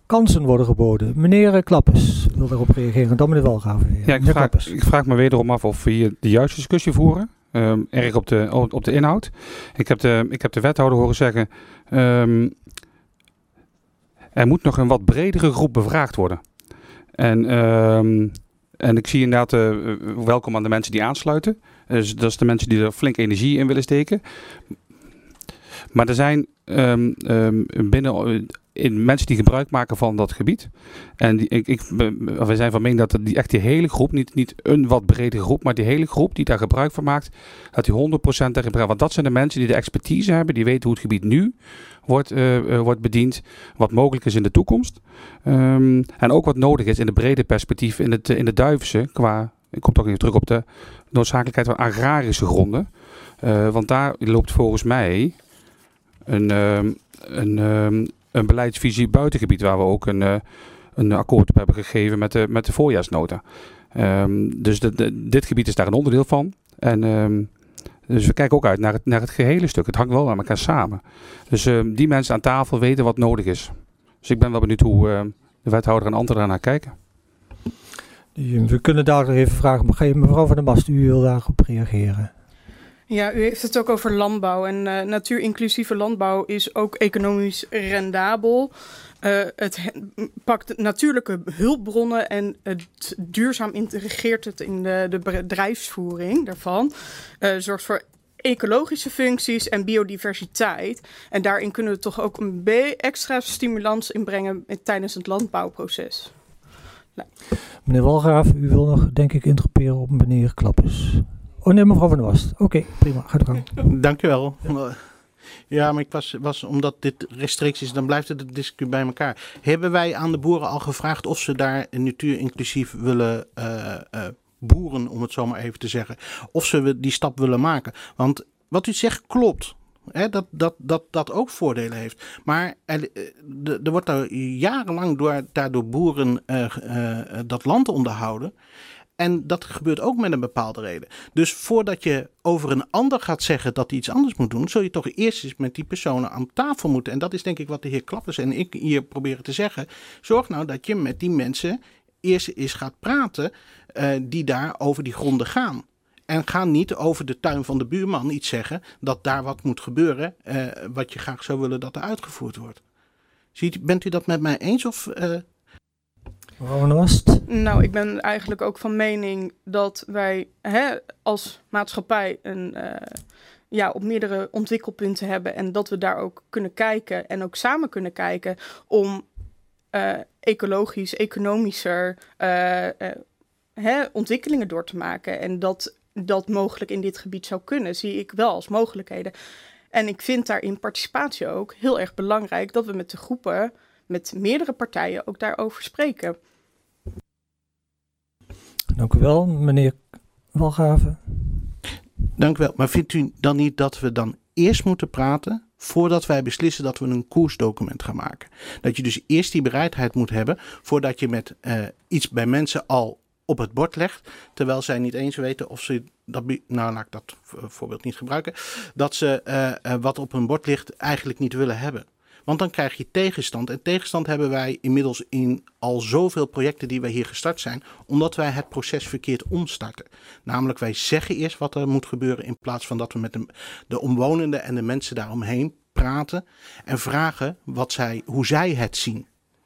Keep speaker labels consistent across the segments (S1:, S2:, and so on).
S1: kansen worden geboden. Meneer Klappes wil daarop reageren. Dan meneer Walraven weer.
S2: Ja,
S1: Meneer
S2: ik vraag me wederom af of we hier de juiste discussie voeren. Erg op de inhoud. Ik heb de wethouder horen zeggen... er moet nog een wat bredere groep bevraagd worden. En ik zie inderdaad welkom aan de mensen die aansluiten. Dus dat is de mensen die er flink energie in willen steken. Maar er zijn mensen die gebruik maken van dat gebied. En wij zijn van mening dat die hele groep, niet een wat bredere groep, maar die hele groep die daar gebruik van maakt, dat die 100% daar gebruikt. Want dat zijn de mensen die de expertise hebben, die weten hoe het gebied nu wordt bediend, wat mogelijk is in de toekomst. En ook wat nodig is in de brede perspectief in de Duivense, ik kom toch even terug op de noodzakelijkheid van agrarische gronden. Want daar loopt volgens mij een beleidsvisie buitengebied waar we ook een akkoord op hebben gegeven met de voorjaarsnota. Dus dit gebied is daar een onderdeel van. Dus we kijken ook uit naar het gehele stuk. Het hangt wel aan elkaar samen. Dus die mensen aan tafel weten wat nodig is. Dus ik ben wel benieuwd hoe de wethouder en anderen daarnaar kijken.
S1: We kunnen daar nog even vragen. Maar mevrouw Van der Mast, u wil daarop reageren.
S3: Ja, u heeft het ook over landbouw. En natuurinclusieve landbouw is ook economisch rendabel. Het pakt natuurlijke hulpbronnen en het duurzaam integreert het in de bedrijfsvoering daarvan. Zorgt voor ecologische functies en biodiversiteit. En daarin kunnen we toch ook een extra stimulans inbrengen tijdens het landbouwproces. Nou.
S1: Meneer Walraaf, u wil nog, denk ik, interroperen op meneer Klappes. Oh nee, mevrouw Van der Mast. Oké, prima. Ga de gang.
S4: Dank u wel. Ja, maar ik was omdat dit rechtstreeks is, dan blijft het de discussie bij elkaar. Hebben wij aan de boeren al gevraagd of ze daar natuurinclusief willen boeren, om het zo maar even te zeggen. Of ze die stap willen maken. Want wat u zegt klopt. Hè, dat ook voordelen heeft. Maar er wordt daar jarenlang door boeren dat land onderhouden. En dat gebeurt ook met een bepaalde reden. Dus voordat je over een ander gaat zeggen dat hij iets anders moet doen, zul je toch eerst eens met die personen aan tafel moeten. En dat is denk ik wat de heer Klappers en ik hier proberen te zeggen. Zorg nou dat je met die mensen eerst eens gaat praten die daar over die gronden gaan. En ga niet over de tuin van de buurman iets zeggen dat daar wat moet gebeuren wat je graag zou willen dat er uitgevoerd wordt. Bent u dat met mij eens of...
S1: Mevrouw Van der Mast?
S3: Nou, ik ben eigenlijk ook van mening dat wij als maatschappij op meerdere ontwikkelpunten hebben. En dat we daar ook kunnen kijken en ook samen kunnen kijken om ecologisch, economischer ontwikkelingen door te maken. En dat mogelijk in dit gebied zou kunnen, zie ik wel als mogelijkheden. En ik vind daarin participatie ook heel erg belangrijk dat we met de groepen, met meerdere partijen ook daarover spreken.
S1: Dank u wel, meneer Walraven.
S4: Dank u wel. Maar vindt u dan niet dat we dan eerst moeten praten voordat wij beslissen dat we een koersdocument gaan maken? Dat je dus eerst die bereidheid moet hebben voordat je met iets bij mensen al op het bord legt, terwijl zij niet eens weten of ze laat ik dat voorbeeld niet gebruiken, dat ze wat op hun bord ligt eigenlijk niet willen hebben. Want dan krijg je tegenstand. En tegenstand hebben wij inmiddels in al zoveel projecten die wij hier gestart zijn, omdat wij het proces verkeerd omstarten. Namelijk wij zeggen eerst wat er moet gebeuren in plaats van dat we met de omwonenden en de mensen daaromheen praten en vragen hoe zij het zien.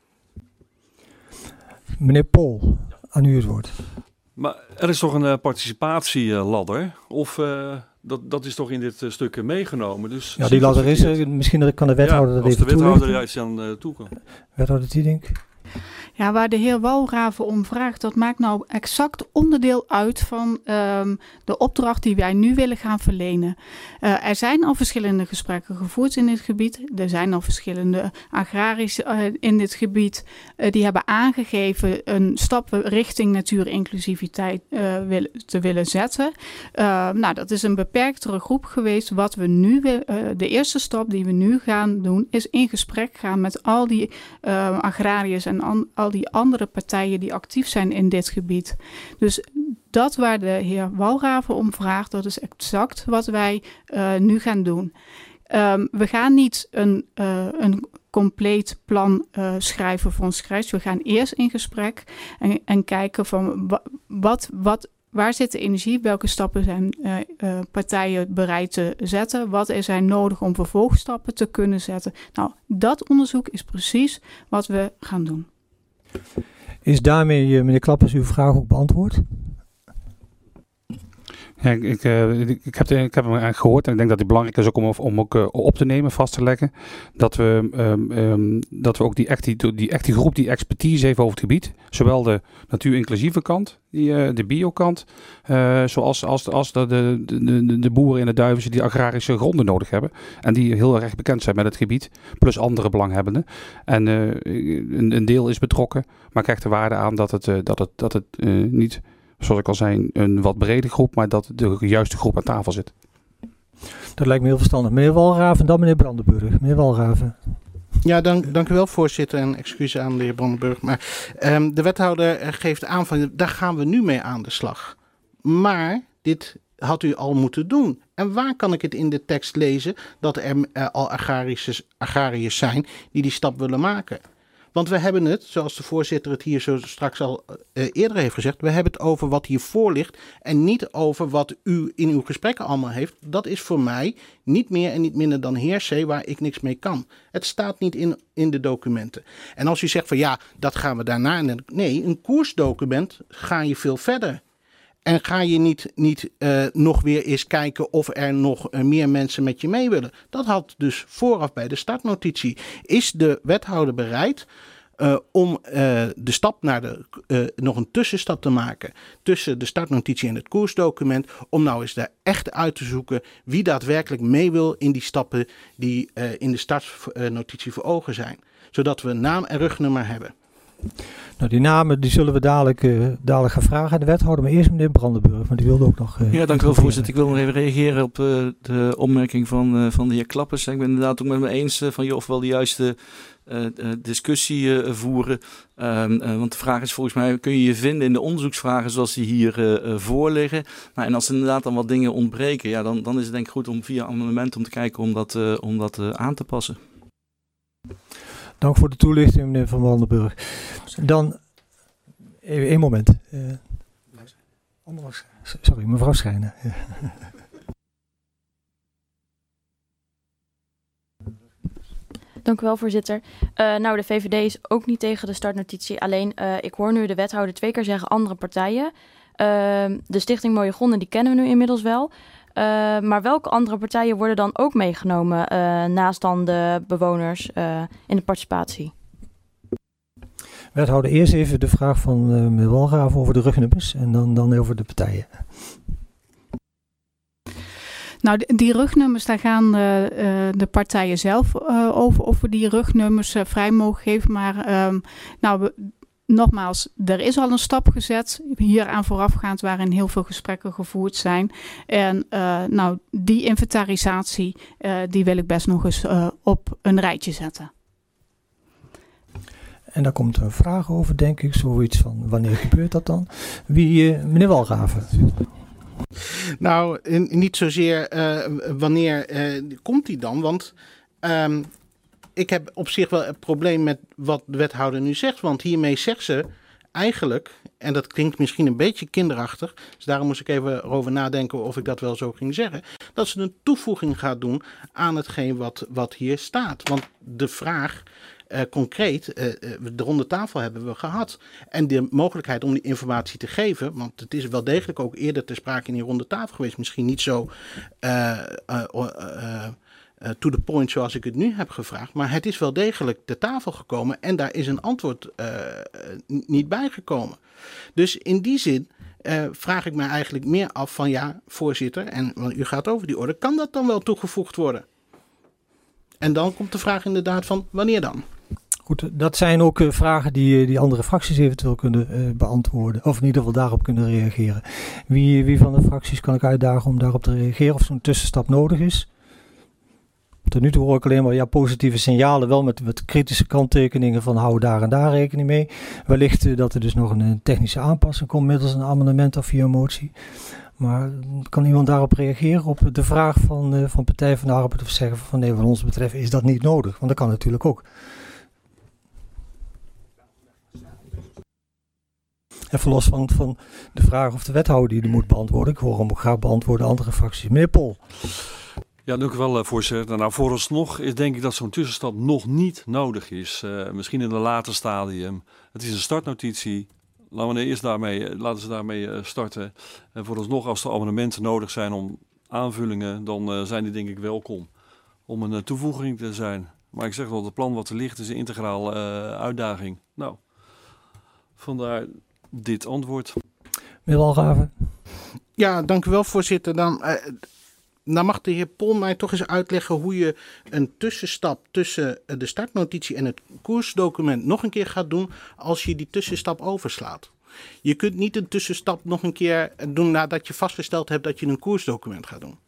S1: Meneer Pol, aan u het woord.
S5: Maar er is toch een participatieladder? Of dat is toch in dit stuk meegenomen? Dus
S1: ja, die ladder is er. Misschien kan de wethouder dat even toelichten.
S5: Als de wethouder juist aan toe kan.
S1: Wethouder Tiedink.
S6: Ja, waar de heer Walraven om vraagt, dat maakt nou exact onderdeel uit van de opdracht die wij nu willen gaan verlenen. Er zijn al verschillende gesprekken gevoerd in dit gebied. Er zijn al verschillende agrariërs in dit gebied. Die hebben aangegeven een stap richting natuurinclusiviteit te willen zetten. Nou, dat is een beperktere groep geweest. Wat we nu de eerste stap die we nu gaan doen, is in gesprek gaan met al die agrariërs en al die andere partijen die actief zijn in dit gebied. Dus dat waar de heer Walraven om vraagt, dat is exact wat wij nu gaan doen. We gaan niet een compleet plan schrijven van scratch. We gaan eerst in gesprek en kijken van waar zit de energie? Welke stappen zijn partijen bereid te zetten? Wat is er nodig om vervolgstappen te kunnen zetten? Nou, dat onderzoek is precies wat we gaan doen.
S1: Is daarmee, meneer Klappers, uw vraag ook beantwoord?
S2: Ja, ik heb hem eigenlijk gehoord en ik denk dat het belangrijk is ook om ook op te nemen, vast te leggen. Dat we ook die echte groep die expertise heeft over het gebied. Zowel de natuurinclusieve kant, de biokant, zoals de boeren in de Duivense die agrarische gronden nodig hebben. En die heel erg bekend zijn met het gebied, plus andere belanghebbenden. En een deel is betrokken, maar krijgt de waarde aan dat het niet... Zoals ik al zei, een wat brede groep, maar dat de juiste groep aan tafel zit.
S1: Dat lijkt me heel verstandig. Meneer Walraven en dan meneer Brandenburg. Meneer Walraven.
S4: Ja, dank u wel, voorzitter. En excuses aan de heer Brandenburg. Maar de wethouder geeft aan van, daar gaan we nu mee aan de slag. Maar dit had u al moeten doen. En waar kan ik het in de tekst lezen dat er al agrariërs zijn die stap willen maken? Want we hebben het, zoals de voorzitter het hier zo straks al eerder heeft gezegd, we hebben het over wat hiervoor ligt en niet over wat u in uw gesprekken allemaal heeft. Dat is voor mij niet meer en niet minder dan heer C, waar ik niks mee kan. Het staat niet in de documenten. En als u zegt van ja, dat gaan we daarna. Nee, een koersdocument ga je veel verder. En ga je niet nog weer eens kijken of er nog meer mensen met je mee willen. Dat had dus vooraf bij de startnotitie. Is de wethouder bereid om de stap naar nog een tussenstap te maken tussen de startnotitie en het koersdocument, om nou eens daar echt uit te zoeken wie daadwerkelijk mee wil in die stappen die in de startnotitie voor ogen zijn. Zodat we naam en rugnummer hebben.
S1: Nou, die namen die zullen we dadelijk gaan vragen aan de wethouder. Maar eerst meneer Brandenburg, want die wilde ook nog...
S7: ja, dank u wel, voorzitter. Ik wil nog even reageren op de opmerking van de heer Klappers. Ik ben inderdaad ook met me eens van of we wel de juiste discussie voeren. Want de vraag is volgens mij, kun je je vinden in de onderzoeksvragen zoals die hier voorliggen? Nou, en als er inderdaad dan wat dingen ontbreken, ja, dan is het denk ik goed om via amendement om te kijken om dat aan te passen.
S1: Dank voor de toelichting, meneer Van Brandenburg. Dan, even één moment. Sorry, mevrouw Schijnen.
S8: Dank u wel, voorzitter. Nou, de VVD is ook niet tegen de startnotitie. Alleen, ik hoor nu de wethouder 2 keer zeggen andere partijen. De Stichting Mooie Gronden, die kennen we nu inmiddels wel. Maar welke andere partijen worden dan ook meegenomen naast dan de bewoners in de participatie?
S1: Wethouder, eerst even de vraag van meneer Walraven over de rugnummers en dan over de partijen.
S6: Nou, die rugnummers, daar gaan de partijen zelf over of we die rugnummers vrij mogen geven. Maar nogmaals, er is al een stap gezet hieraan voorafgaand waarin heel veel gesprekken gevoerd zijn. En die inventarisatie die wil ik best nog eens op een rijtje zetten.
S1: En daar komt een vraag over, denk ik, zoiets van wanneer gebeurt dat dan? Meneer Walraven.
S4: Nou, niet zozeer wanneer komt die dan, want ik heb op zich wel een probleem met wat de wethouder nu zegt, want hiermee zegt ze eigenlijk, en dat klinkt misschien een beetje kinderachtig, dus daarom moest ik even erover nadenken of ik dat wel zo ging zeggen, dat ze een toevoeging gaat doen aan hetgeen wat hier staat. Want de vraag concreet, de ronde tafel hebben we gehad. En de mogelijkheid om die informatie te geven, want het is wel degelijk ook eerder ter sprake in die ronde tafel geweest, misschien niet zo to the point zoals ik het nu heb gevraagd, maar het is wel degelijk ter tafel gekomen en daar is een antwoord niet bijgekomen. Dus in die zin vraag ik mij eigenlijk meer af van ja, voorzitter, en u gaat over die orde, kan dat dan wel toegevoegd worden? En dan komt de vraag inderdaad van wanneer dan?
S1: Goed, dat zijn ook vragen die andere fracties eventueel kunnen beantwoorden. Of in ieder geval daarop kunnen reageren. Wie van de fracties kan ik uitdagen om daarop te reageren of zo'n tussenstap nodig is? Tot nu toe hoor ik alleen maar positieve signalen, wel met kritische kanttekeningen van hou daar en daar rekening mee. Wellicht dat er dus nog een technische aanpassing komt middels een amendement of via een motie. Maar kan iemand daarop reageren op de vraag van Partij van de Arbeid of zeggen van nee, wat ons betreft is dat niet nodig? Want dat kan natuurlijk ook. Even los van de vraag of de wethouder die moet beantwoorden. Ik hoor hem ook graag beantwoorden andere fracties. Meneer Pol.
S5: Ja, dank u wel, voorzitter. Nou, vooralsnog is denk ik dat zo'n tussenstap nog niet nodig is. Misschien in een later stadium. Het is een startnotitie. Laten ze daarmee starten. En vooralsnog, als er amendementen nodig zijn om aanvullingen, dan zijn die denk ik welkom om een toevoeging te zijn. Maar ik zeg wel, het plan wat er ligt is een integraal uitdaging. Nou, vandaar dit antwoord.
S1: Meneer Walraven.
S4: Ja, dank u wel, voorzitter. Dan mag de heer Pol mij toch eens uitleggen hoe je een tussenstap tussen de startnotitie en het koersdocument nog een keer gaat doen als je die tussenstap overslaat. Je kunt niet een tussenstap nog een keer doen nadat je vastgesteld hebt dat je een koersdocument gaat doen.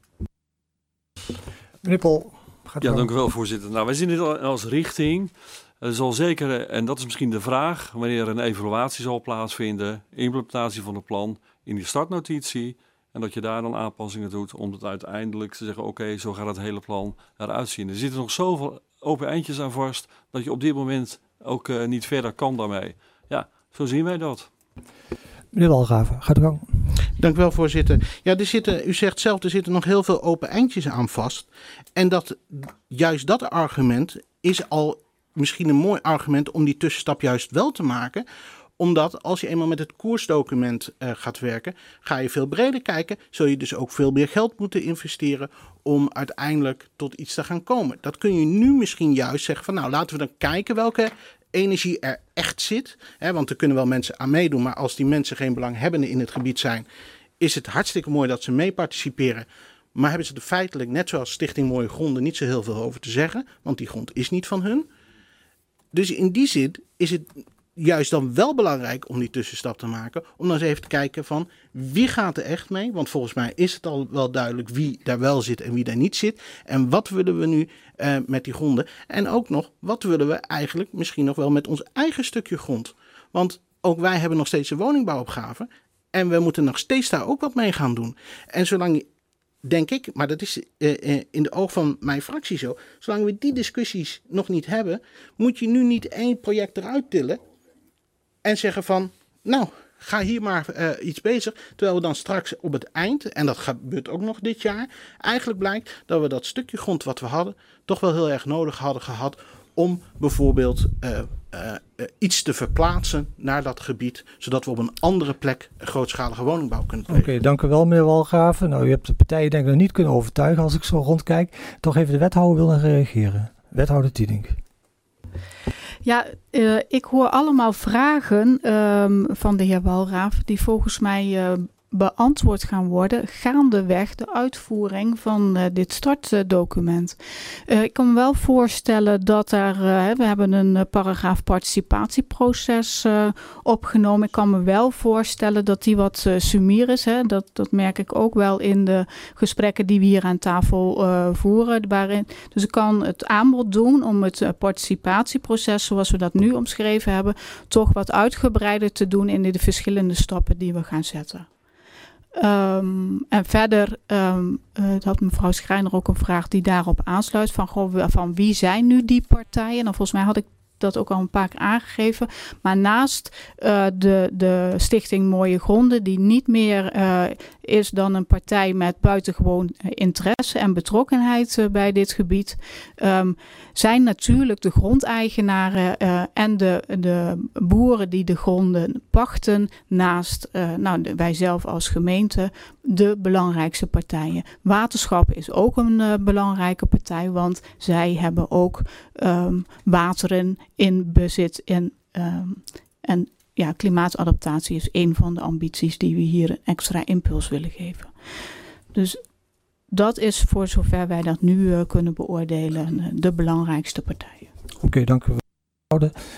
S1: Meneer Pol.
S5: Ja, dank u wel, voorzitter. Nou, wij zien dit als richting. Zal zeker, en dat is misschien de vraag, wanneer een evaluatie zal plaatsvinden, implementatie van het plan in die startnotitie. En dat je daar dan aanpassingen doet om het uiteindelijk te zeggen, oké, zo gaat het hele plan eruit zien. Er zitten nog zoveel open eindjes aan vast dat je op dit moment ook niet verder kan daarmee. Ja, zo zien wij dat.
S1: Meneer Walraven, gaat u gang.
S4: Dank u wel, voorzitter. Ja, u zegt zelf, er zitten nog heel veel open eindjes aan vast. En juist dat argument is al misschien een mooi argument om die tussenstap juist wel te maken. Omdat als je eenmaal met het koersdocument gaat werken, ga je veel breder kijken. Zul je dus ook veel meer geld moeten investeren om uiteindelijk tot iets te gaan komen. Dat kun je nu misschien juist zeggen van nou, laten we dan kijken welke energie er echt zit. Want er kunnen wel mensen aan meedoen, maar als die mensen geen belanghebbenden in het gebied zijn, is het hartstikke mooi dat ze mee participeren. Maar hebben ze er feitelijk, net zoals Stichting Mooie Gronden, niet zo heel veel over te zeggen. Want die grond is niet van hun. Dus in die zin is het juist dan wel belangrijk om die tussenstap te maken. Om dan eens even te kijken van wie gaat er echt mee. Want volgens mij is het al wel duidelijk wie daar wel zit en wie daar niet zit. En wat willen we nu met die gronden. En ook nog, wat willen we eigenlijk misschien nog wel met ons eigen stukje grond. Want ook wij hebben nog steeds een woningbouwopgave. En we moeten nog steeds daar ook wat mee gaan doen. En zolang denk ik, maar dat is in de oog van mijn fractie zo. Zolang we die discussies nog niet hebben, moet je nu niet één project eruit tillen en zeggen van, nou, ga hier maar iets bezig. Terwijl we dan straks op het eind, en dat gebeurt ook nog dit jaar, eigenlijk blijkt dat we dat stukje grond wat we hadden, toch wel heel erg nodig hadden gehad om bijvoorbeeld iets te verplaatsen naar dat gebied, zodat we op een andere plek grootschalige woningbouw kunnen plegen.
S1: Oké, dank u wel, meneer Walraven. Nou, u hebt de partijen denk ik nog niet kunnen overtuigen als ik zo rondkijk. Toch even de wethouder willen reageren. Wethouder Tiedink.
S6: Ja, ik hoor allemaal vragen van de heer Walraven die volgens mij beantwoord gaan worden gaandeweg de uitvoering van dit startdocument. Ik kan me wel voorstellen dat we hebben een paragraaf participatieproces opgenomen. Ik kan me wel voorstellen dat die wat sumier is. Dat merk ik ook wel in de gesprekken die we hier aan tafel voeren. Dus ik kan het aanbod doen om het participatieproces, zoals we dat nu omschreven hebben, toch wat uitgebreider te doen in de verschillende stappen die we gaan zetten. En verder had mevrouw Schreiner ook een vraag die daarop aansluit. Van wie zijn nu die partijen? Nou, volgens mij had ik dat ook al een paar keer aangegeven. Maar naast de Stichting Mooie Gronden, die niet meer is dan een partij met buitengewoon interesse en betrokkenheid bij dit gebied, zijn natuurlijk de grondeigenaren en de boeren die de gronden pachten naast wij zelf als gemeente de belangrijkste partijen. Waterschap is ook een belangrijke partij, want zij hebben ook wateren in bezit en klimaatadaptatie is een van de ambities die we hier een extra impuls willen geven. Dus dat is voor zover wij dat nu kunnen beoordelen de belangrijkste partijen.
S1: Oké, dank u wel.